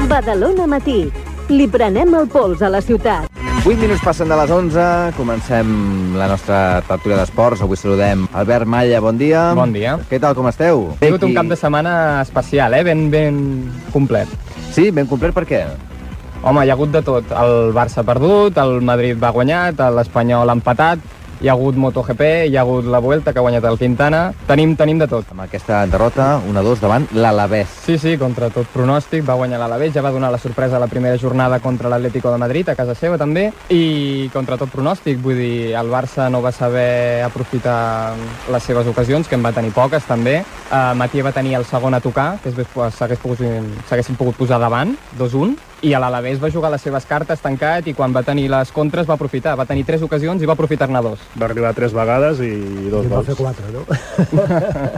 Badalona Matí. Li prenem el pols a la ciutat. 8 minuts passen de les 11, comencem la nostra tertúlia d'esports. Avui saludem Albert Malla, bon dia. Bon dia. Què tal, com esteu? Ha sigut un cap de setmana especial, ben complet. Sí, ben complet, per què? Home, hi ha hagut de tot. El Barça ha perdut, el Madrid va guanyat, l'Espanyol ha empatat, hi ha hagut MotoGP, hi ha hagut la Vuelta, que ha guanyat el Quintana. Tenim de tot. Amb aquesta derrota, 1-2 davant l'Alavés. Sí, contra tot pronòstic, va guanyar l'Alavés, ja va donar la sorpresa a la primera jornada contra l'Atlético de Madrid, a casa seva també, i contra tot pronòstic, vull dir, el Barça no va saber aprofitar les seves ocasions, que en va tenir poques també. Matías va tenir el segon a tocar, que s'haguessin pogut posar davant, 2-1, i a l'Alavés va jugar les seves cartes tancat i quan va tenir les contres va aprofitar. Va tenir 3 ocasions i va aprofitar-ne 2. Va arribar 3 vegades i 2 gols. Va fer 4, no?